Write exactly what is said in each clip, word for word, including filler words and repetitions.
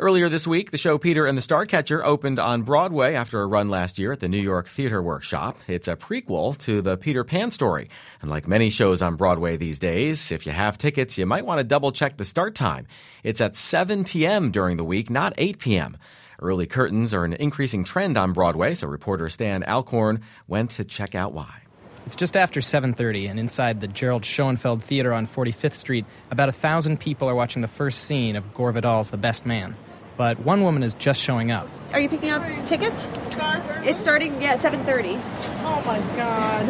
Earlier this week, the show Peter and the Starcatcher opened on Broadway after a run last year at the New York Theater Workshop. It's a prequel to the Peter Pan story. And like many shows on Broadway these days, if you have tickets, you might want to double-check the start time. It's at seven p.m. during the week, not eight p.m. Early curtains are an increasing trend on Broadway, so reporter Stan Alcorn went to check out why. It's just after seven thirty, and inside the Gerald Schoenfeld Theater on forty-fifth Street, about a thousand people are watching the first scene of Gore Vidal's The Best Man. But one woman is just showing up. Are you picking up tickets? It's starting, yeah, seven thirty. Oh, my God.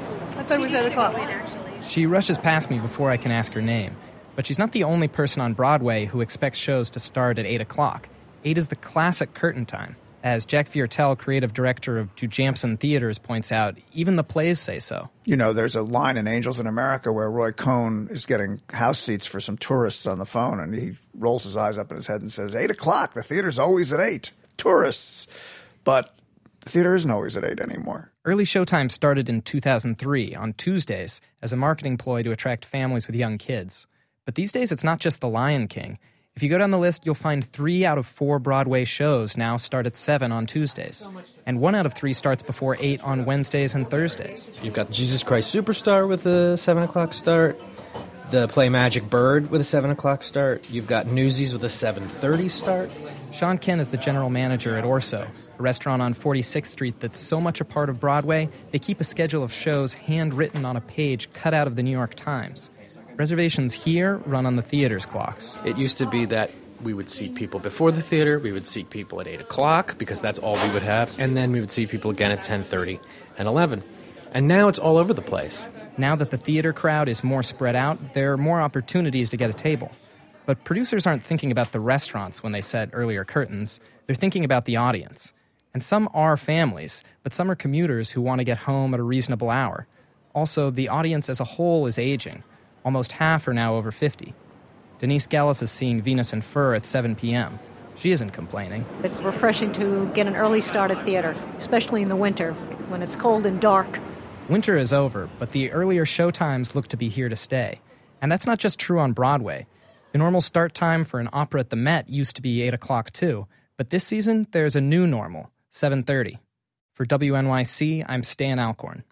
I thought it was eight o'clock. She rushes past me before I can ask her name. But she's not the only person on Broadway who expects shows to start at eight o'clock. eight is the classic curtain time. As Jack Viertel, creative director of Jujamson Theaters, points out, even the plays say so. You know, there's a line in Angels in America where Roy Cohn is getting house seats for some tourists on the phone, and he rolls his eyes up in his head and says, eight o'clock, the theater's always at eight. Tourists. But the theater isn't always at eight anymore. Early showtime started in two thousand three, on Tuesdays, as a marketing ploy to attract families with young kids. But these days, it's not just The Lion King. If you go down the list, you'll find three out of four Broadway shows now start at seven on Tuesdays. And one out of three starts before eight on Wednesdays and Thursdays. You've got Jesus Christ Superstar with a seven o'clock start. The play Magic Bird with a seven o'clock start. You've got Newsies with a seven thirty start. Sean Ken is the general manager at Orso, a restaurant on forty-sixth Street that's so much a part of Broadway, they keep a schedule of shows handwritten on a page cut out of the New York Times. Reservations here run on the theater's clocks. It used to be that we would seat people before the theater, we would seat people at eight o'clock, because that's all we would have, and then we would seat people again at ten thirty and eleven. And now it's all over the place. Now that the theater crowd is more spread out, there are more opportunities to get a table. But producers aren't thinking about the restaurants when they set earlier curtains. They're thinking about the audience. And some are families, but some are commuters who want to get home at a reasonable hour. Also, the audience as a whole is aging. Almost half are now over fifty. Denise Gallis is seeing Venus and Fur at seven p.m. She isn't complaining. It's refreshing to get an early start at theater, especially in the winter, when it's cold and dark. Winter is over, but the earlier showtimes look to be here to stay. And that's not just true on Broadway. The normal start time for an opera at the Met used to be eight o'clock too, but this season there's a new normal, seven thirty. For W N Y C, I'm Stan Alcorn.